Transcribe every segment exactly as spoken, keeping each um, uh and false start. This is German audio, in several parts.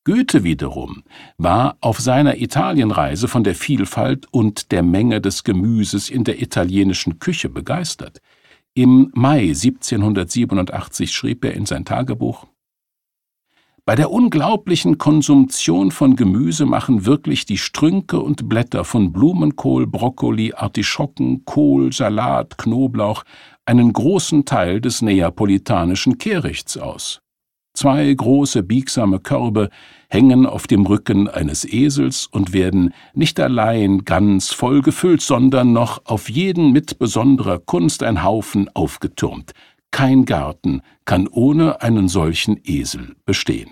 Goethe wiederum war auf seiner Italienreise von der Vielfalt und der Menge des Gemüses in der italienischen Küche begeistert. Im Mai siebzehnhundertsiebenundachtzig schrieb er in sein Tagebuch: »Bei der unglaublichen Konsumtion von Gemüse machen wirklich die Strünke und Blätter von Blumenkohl, Brokkoli, Artischocken, Kohl, Salat, Knoblauch einen großen Teil des neapolitanischen Kehrichts aus. Zwei große biegsame Körbe hängen auf dem Rücken eines Esels und werden nicht allein ganz voll gefüllt, sondern noch auf jeden mit besonderer Kunst ein Haufen aufgetürmt. Kein Garten kann ohne einen solchen Esel bestehen.«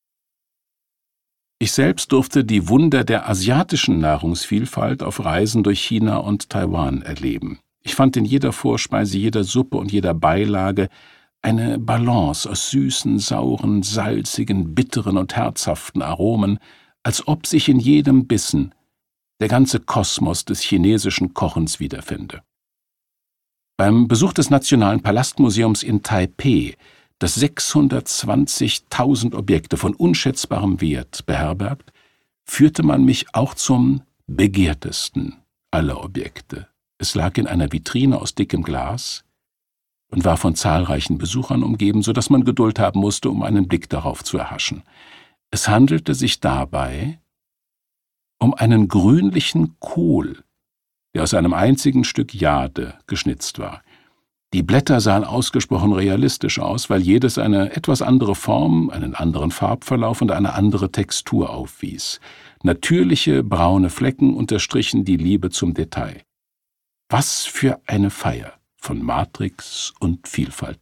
Ich selbst durfte die Wunder der asiatischen Nahrungsvielfalt auf Reisen durch China und Taiwan erleben. Ich fand in jeder Vorspeise, jeder Suppe und jeder Beilage eine Balance aus süßen, sauren, salzigen, bitteren und herzhaften Aromen, als ob sich in jedem Bissen der ganze Kosmos des chinesischen Kochens wiederfände. Beim Besuch des Nationalen Palastmuseums in Taipeh, das sechshundertzwanzigtausend Objekte von unschätzbarem Wert beherbergt, führte man mich auch zum begehrtesten aller Objekte. Es lag in einer Vitrine aus dickem Glas und war von zahlreichen Besuchern umgeben, so dass man Geduld haben musste, um einen Blick darauf zu erhaschen. Es handelte sich dabei um einen grünlichen Kohl, der aus einem einzigen Stück Jade geschnitzt war. Die Blätter sahen ausgesprochen realistisch aus, weil jedes eine etwas andere Form, einen anderen Farbverlauf und eine andere Textur aufwies. Natürliche braune Flecken unterstrichen die Liebe zum Detail. Was für eine Feier von Matrix und Vielfalt.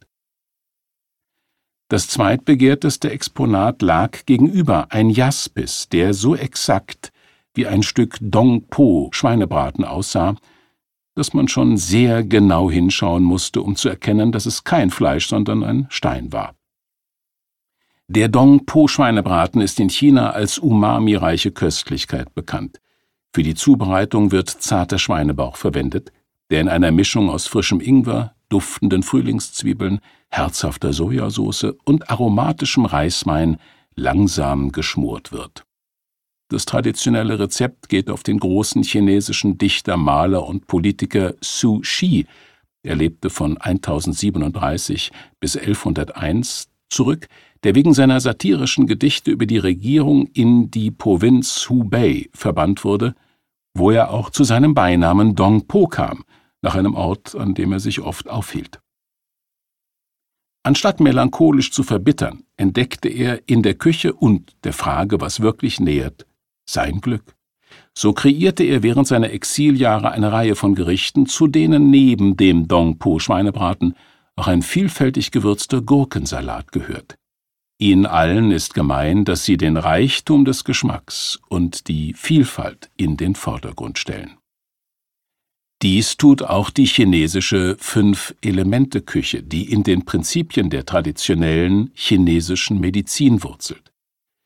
Das zweitbegehrteste Exponat lag gegenüber, ein Jaspis, der so exakt wie ein Stück Dong Po Schweinebraten aussah, dass man schon sehr genau hinschauen musste, um zu erkennen, dass es kein Fleisch, sondern ein Stein war. Der Dong Po Schweinebraten ist in China als umami-reiche Köstlichkeit bekannt. Für die Zubereitung wird zarter Schweinebauch verwendet, der in einer Mischung aus frischem Ingwer, duftenden Frühlingszwiebeln, herzhafter Sojasauce und aromatischem Reiswein langsam geschmort wird. Das traditionelle Rezept geht auf den großen chinesischen Dichter, Maler und Politiker Zhu Xi, er lebte von tausendsiebenunddreißig bis elfhunderteins, zurück, der wegen seiner satirischen Gedichte über die Regierung in die Provinz Hubei verbannt wurde, wo er auch zu seinem Beinamen Dong Po kam, nach einem Ort, an dem er sich oft aufhielt. Anstatt melancholisch zu verbittern, entdeckte er in der Küche und der Frage, was wirklich nährt, sein Glück. So kreierte er während seiner Exiljahre eine Reihe von Gerichten, zu denen neben dem Dong Po Schweinebraten auch ein vielfältig gewürzter Gurkensalat gehört. Ihnen allen ist gemein, dass sie den Reichtum des Geschmacks und die Vielfalt in den Vordergrund stellen. Dies tut auch die chinesische Fünf-Elemente-Küche, die in den Prinzipien der traditionellen chinesischen Medizin wurzelt.